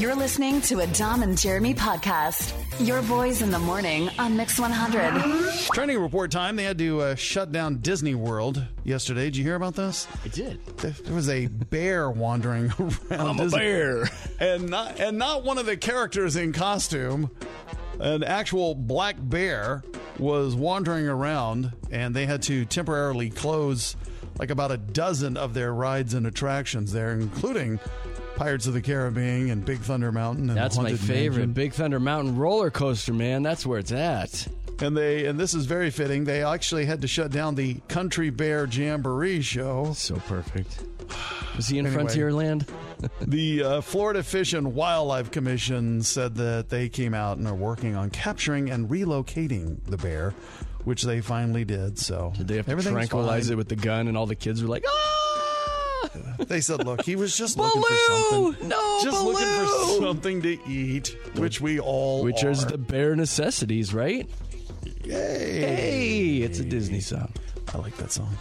You're listening to a Dom and Jeremy podcast. Your boys in the morning on Mix 100. Trending report time. They had to shut down Disney World yesterday. Did you hear about this? I did. There was a bear wandering around. I'm Disney. a bear. And not one of the characters in costume. An actual black bear was wandering around, and they had to temporarily close like about a dozen of their rides and attractions there, including Pirates of the Caribbean and Big Thunder Mountain. And That's my Haunted favorite. Mansion. Big Thunder Mountain roller coaster, man. That's where it's at. And this is very fitting. They actually had to shut down the Country Bear Jamboree show. So perfect. Was he in Anyway. Frontierland? The Florida Fish and Wildlife Commission said that they came out and are working on capturing and relocating the bear, which they finally did. So Did they have to everything's tranquilize fine. it with the gun, and all the kids were like, ah! They said, look, he was just looking for Baloo! something. No, Just Baloo! looking for something to eat, which we all Which are. is the bare necessities, right? Yay. Hey, it's a Disney song. I like that song.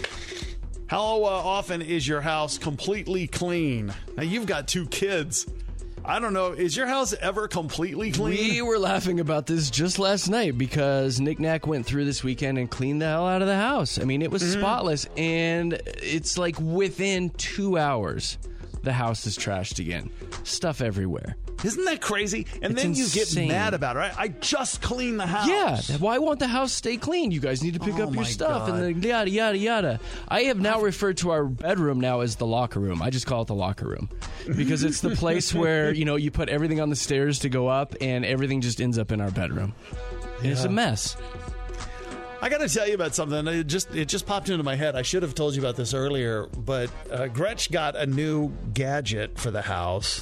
How often is your house completely clean? Now, you've got 2 kids. I don't know. Is your house ever completely clean? We were laughing about this just last night because Nick Nack went through this weekend and cleaned the hell out of the house. I mean, it was spotless, and it's like within 2 hours, the house is trashed again. Stuff everywhere. Isn't that crazy? And It's then you insane. get mad about it, right? I just cleaned the house. Yeah, why won't the house stay clean? You guys need to pick Oh up your my stuff God. and the yada, yada, yada. I have now referred to our bedroom now as the locker room. I just call it the locker room because it's the place where, you put everything on the stairs to go up and everything just ends up in our bedroom. And it's a mess. I got to tell you about something. It just popped into my head. I should have told you about this earlier, but Gretch got a new gadget for the house.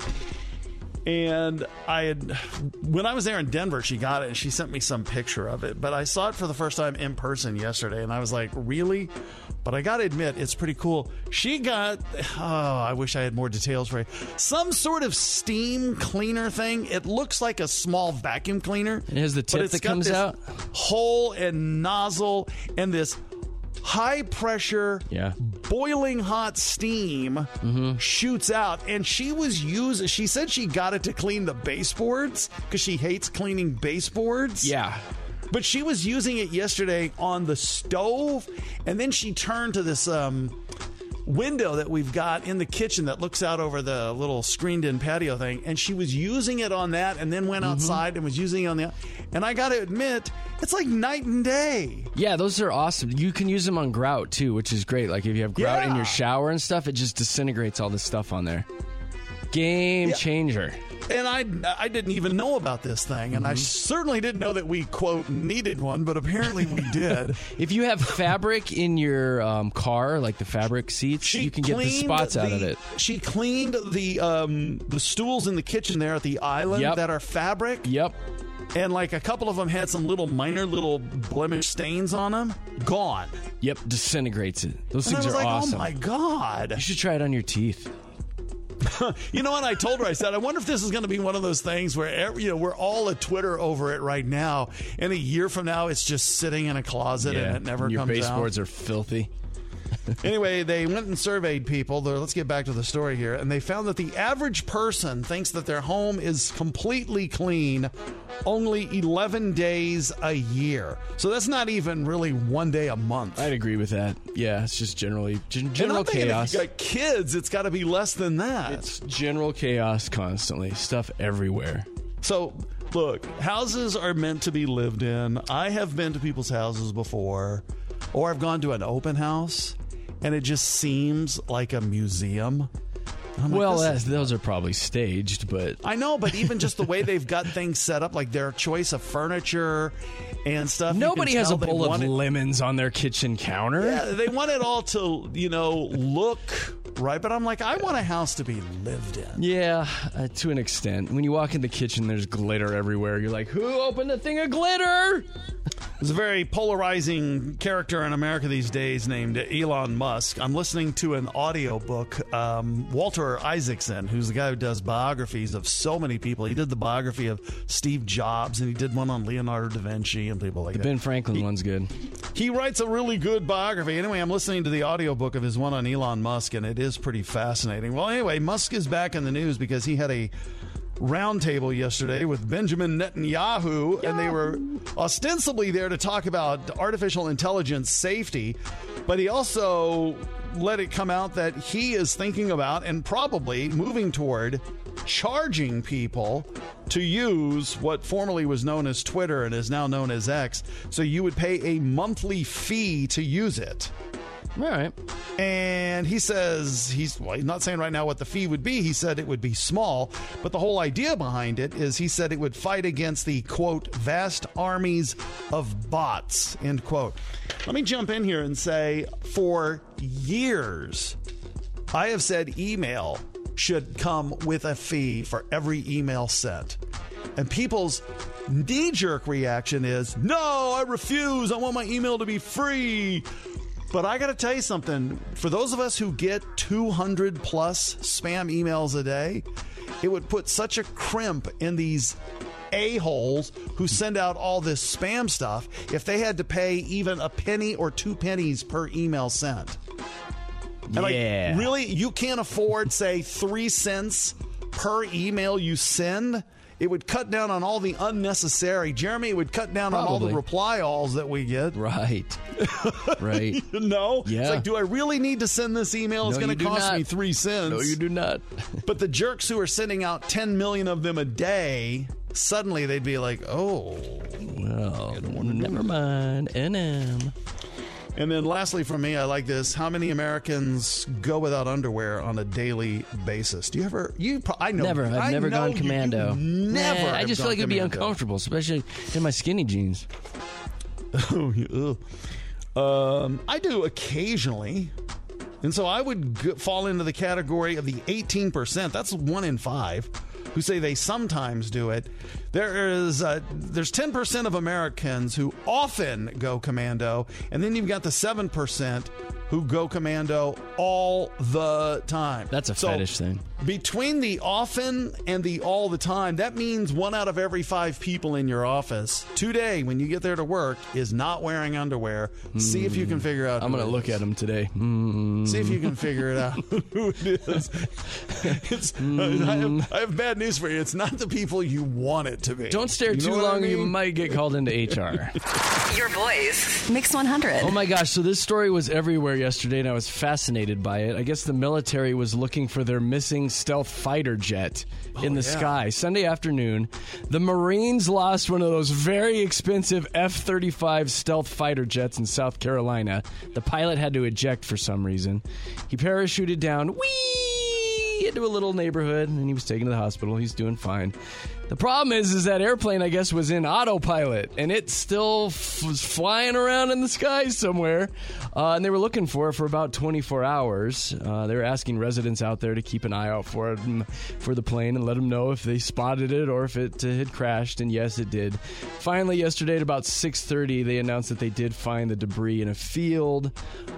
And when I was there in Denver, she got it and she sent me some picture of it. But I saw it for the first time in person yesterday, and I was like, really? But I got to admit, it's pretty cool. She got, I wish I had more details for you. Some sort of steam cleaner thing. It looks like a small vacuum cleaner. It has the but tip it's that got comes this out. hole and nozzle and this high pressure, boiling hot steam shoots out. And she said she got it to clean the baseboards because she hates cleaning baseboards. Yeah. But she was using it yesterday on the stove, and then she turned to this window that we've got in the kitchen that looks out over the little screened-in patio thing, and she was using it on that and then went outside and was using it on the... And I got to admit, it's like night and day. Yeah, those are awesome. You can use them on grout, too, which is great. Like, if you have grout in Yeah. your shower and stuff, it just disintegrates all the stuff on there. Game changer. And I didn't even know about this thing, and I certainly didn't know that we, quote, needed one, but apparently we did. If you have fabric in your car, like the fabric seats, you can get the spots out of it. She cleaned the stools in the kitchen there at the island that are fabric. Yep. And like a couple of them had some minor blemish stains on them. Gone. Yep, disintegrates it. Those And I things was are like, awesome. oh my God. You should try it on your teeth. You know what? I told her, I said, I wonder if this is going to be one of those things where we're all at Twitter over it right now, and a year from now it's just sitting in a closet and it never your comes out. baseboards are filthy. Anyway, they went and surveyed people. Let's get back to the story here. And they found that the average person thinks that their home is completely clean only 11 days a year. So that's not even really one day a month. I'd agree with that. Yeah, it's just general And I'm thinking chaos. If you got kids, it's got to be less than that. It's general chaos constantly. Stuff everywhere. So, look, houses are meant to be lived in. I have been to people's houses before, or I've gone to an open house, and it just seems like a museum. I'm like, Well, this is- those are probably staged, but I know, but even just the way they've got things set up, like their choice of furniture and stuff. nobody you can has a tell they bowl of want it- lemons on their kitchen counter. Yeah, they want it all to, look right. But I'm like, I want a house to be lived in. Yeah, to an extent. When you walk in the kitchen, there's glitter everywhere. You're like, who opened a thing of glitter? There's a very polarizing character in America these days named Elon Musk. I'm listening to an audiobook. Walter Isaacson, who's the guy who does biographies of so many people. He did the biography of Steve Jobs, and he did one on Leonardo da Vinci and people like that. The Ben Franklin one's good. He writes a really good biography. Anyway, I'm listening to the audiobook of his one on Elon Musk, and it is pretty fascinating. Well, anyway, Musk is back in the news because he had a roundtable yesterday with Benjamin Netanyahu, and they were ostensibly there to talk about artificial intelligence safety, but he also let it come out that he is thinking about and probably moving toward charging people to use what formerly was known as Twitter and is now known as X. So you would pay a monthly fee to use it. All right. And he says he's not saying right now what the fee would be. He said it would be small, but the whole idea behind it is he said it would fight against the, quote, vast armies of bots, end quote. Let me jump in here and say for years, I have said email should come with a fee for every email sent. And people's knee-jerk reaction is, no, I refuse. I want my email to be free. But I got to tell you something. For those of us who get 200 plus spam emails a day, it would put such a crimp in these a-holes who send out all this spam stuff if they had to pay even a penny or 2 pennies per email sent. And like, really? You can't afford, say, 3 cents per email you send? It would cut down on all the unnecessary. Jeremy, it would cut down on all the reply alls that we get. Right. Right. No? Yeah. It's like, do I really need to send this email? It's going to cost me 3 cents. No, you do not. But the jerks who are sending out 10 million of them a day, suddenly they'd be like, oh. Well, never mind. NM. And then lastly from me, I like this. How many Americans go without underwear on a daily basis? Do you ever? I know. Never. I've never gone commando. Never. I just feel like it'd be uncomfortable, especially in my skinny jeans. I do occasionally. And so I would fall into the category of the 18%. That's 1 in 5 who say they sometimes do it. There's 10% of Americans who often go commando, and then you've got the 7% who go commando all the time. That's a fetish thing. Between the often and the all the time, that means 1 out of every 5 people in your office today, when you get there to work, is not wearing underwear. See if you can figure out. I'm going to look at them today. See if you can figure it out who it is. I have bad news for you. It's not the people you want it to be. Don't stare too long. I mean? You might get called into HR. Your voice. Mix 100. Oh my gosh. So this story was everywhere yesterday, and I was fascinated by it. I guess the military was looking for their missing stealth fighter jet in the sky. Sunday afternoon, the Marines lost one of those very expensive F-35 stealth fighter jets in South Carolina. The pilot had to eject for some reason. He parachuted down, into a little neighborhood, and he was taken to the hospital. He's doing fine. The problem is that airplane, I guess, was in autopilot, and it still was flying around in the sky somewhere, and they were looking for it for about 24 hours. They were asking residents out there to keep an eye out for the plane and let them know if they spotted it or if it had crashed, and yes, it did. Finally, yesterday at about 6:30, they announced that they did find the debris in a field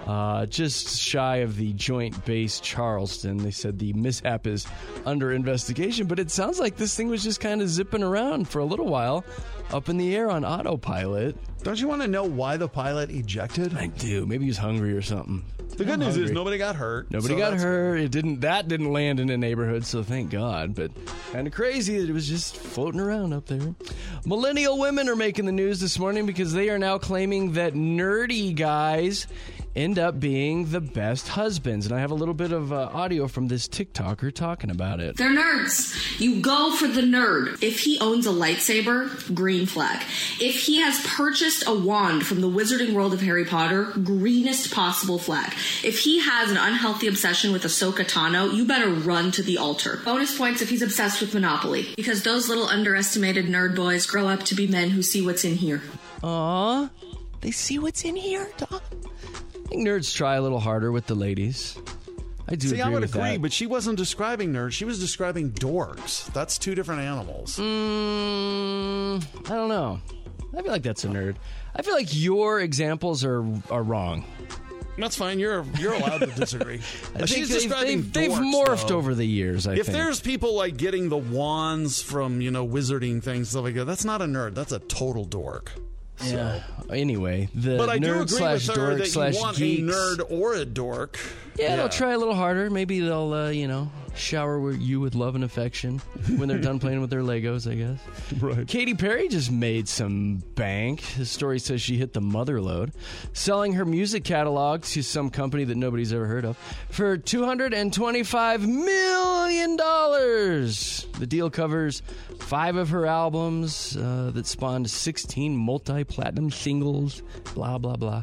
just shy of the Joint Base Charleston. They said the mishap is under investigation, but it sounds like this thing was just kind of zipping around for a little while up in the air on autopilot. Don't you want to know why the pilot ejected? I do. Maybe he was hungry or something. The good news is nobody got hurt. Nobody got hurt. That didn't land in a neighborhood, so thank God. But kind of crazy that it was just floating around up there. Millennial women are making the news this morning because they are now claiming that nerdy guys end up being the best husbands. And I have a little bit of audio from this TikToker talking about it. They're nerds. You go for the nerd. If he owns a lightsaber, green flag. If he has purchased a wand from the wizarding world of Harry Potter, greenest possible flag. If he has an unhealthy obsession with Ahsoka Tano, you better run to the altar. Bonus points if he's obsessed with Monopoly. Because those little underestimated nerd boys grow up to be men who see what's in here. Aw, they see what's in here, dog. I think nerds try a little harder with the ladies. I do agree I would with agree, that. but she wasn't describing nerds. She was describing dorks. That's 2 different animals. I don't know. I feel like that's a nerd. I feel like your examples are wrong. That's fine. You're allowed to disagree. She's describing they've dorks, morphed though. over the years, I think. If there's people like getting the wands from, wizarding things, stuff like that, that's not a nerd. That's a total dork. Yeah. Anyway, the But I do nerd agree slash with her dork that slash you want geeks. a nerd or a dork. Yeah, they'll try a little harder. Maybe they'll, shower you with love and affection when they're done playing with their Legos, I guess. Right. Katy Perry just made some bank. The story says she hit the mother load, selling her music catalog to some company that nobody's ever heard of for $225 million. The deal covers 5 of her albums that spawned 16 multi-platinum singles, blah, blah, blah.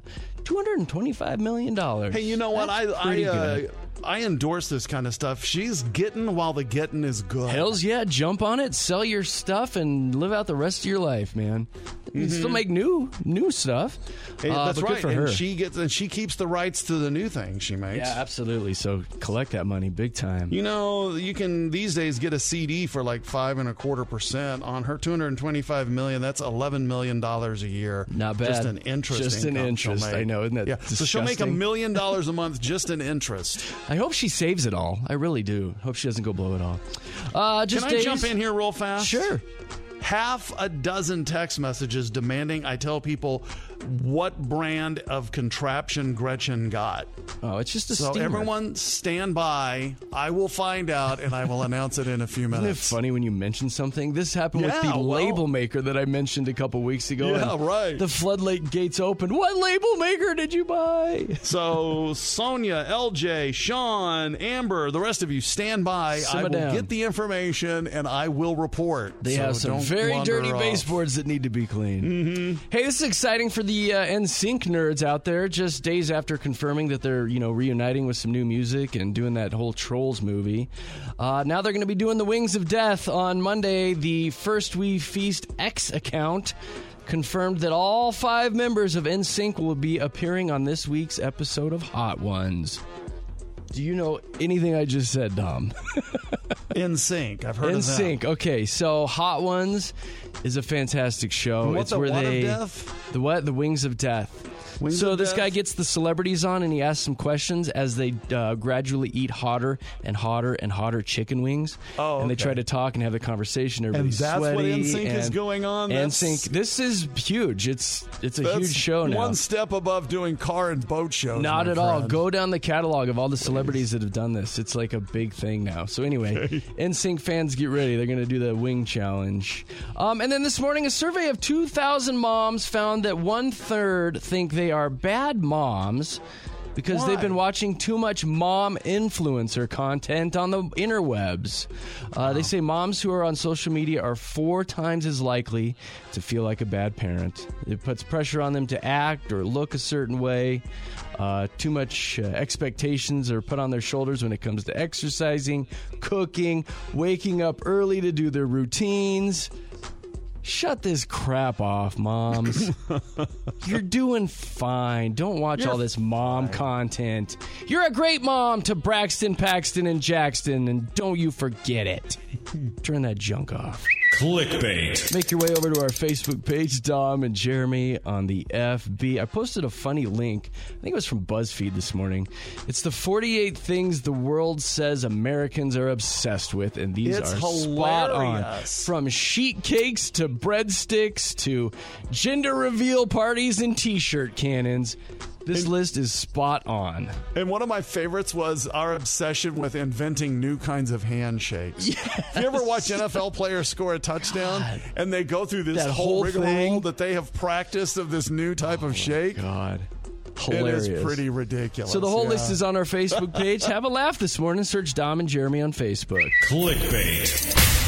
$225 million. Hey, you know what? That's pretty good. I endorse this kind of stuff. She's getting while the getting is good. Hells yeah, jump on it, sell your stuff, and live out the rest of your life, man. You can still make new stuff. Hey, that's but right. good for and her. she keeps the rights to the new thing she makes. Yeah, absolutely. So collect that money big time. You can these days get a CD for like 5.25% on her $225 million. That's $11 million a year. Not bad. Just an interest. Just an income she'll interest. make. I know, isn't that Yeah. disgusting? So she'll make $1 million a month just in interest. I hope she saves it all. I really do. Hope she doesn't go blow it all. Just Can I days. jump in here real fast? Sure. Half a dozen text messages demanding I tell people what brand of contraption Gretchen got. Oh, it's just a So steamer. everyone stand by. I will find out, and I will announce it in a few Isn't it minutes. funny when you mention something? This happened with Yeah, the well- label maker that I mentioned a couple weeks ago. Yeah, and right. The floodlight gates opened. What label maker did you buy? So Sonia, LJ, Sean, Amber, the rest of you stand by. Simmer I will down. get the information, and I will report. They So have some don't very wander dirty off. baseboards that need to be cleaned. Mm-hmm. Hey, this is exciting for the NSYNC nerds out there. Just days after confirming that they're reuniting with some new music and doing that whole Trolls movie. Now they're going to be doing the Wings of Death on Monday. The First We Feast X account confirmed that all 5 members of NSYNC will be appearing on this week's episode of Hot Ones. Do you know anything I just said, Dom? In Sync. I've heard of that. NSYNC. Okay, so Hot Ones is a fantastic show. What, it's the where what of they death? the what? The Wings of Death. Wings so of this Death? guy gets the celebrities on and he asks some questions as they gradually eat hotter and hotter and hotter chicken wings. Oh, And they okay. try to talk and have the conversation. Everybody's that's what sweaty. NSYNC is and going on? That's- NSYNC. This is huge. It's a That's huge show now. One step above doing car and boat shows. Not my at all. friend. Go down the catalog of all the celebrities that have done this. It's like a big thing now. So anyway, NSYNC fans, get ready. They're going to do the wing challenge. And then this morning, a survey of 2,000 moms found that 1/3 think they are bad moms because Why? they've been watching too much mom influencer content on the interwebs. They say moms who are on social media are 4 times as likely to feel like a bad parent. It puts pressure on them to act or look a certain way. Too much expectations are put on their shoulders when it comes to exercising, cooking, waking up early to do their routines. Shut this crap off, moms. You're doing fine. Don't watch all this mom content. You're a great mom to Braxton, Paxton, and Jackson, and don't you forget it. Turn that junk off. Clickbait. Make your way over to our Facebook page, Dom and Jeremy on the FB. I posted a funny link. I think it was from BuzzFeed this morning. It's the 48 things the world says Americans are obsessed with, and these It's are spot on. hilarious. From sheet cakes to breadsticks to gender reveal parties and T-shirt cannons. This list is spot on. And one of my favorites was our obsession with inventing new kinds of handshakes. If you ever watch NFL players score a touchdown and they go through this That whole whole rigmarole thing? that they have practiced of this new type of shake, God. it Hilarious. is pretty ridiculous. So the whole yeah. list is on our Facebook page. Have a laugh this morning. Search Dom and Jeremy on Facebook. Clickbait.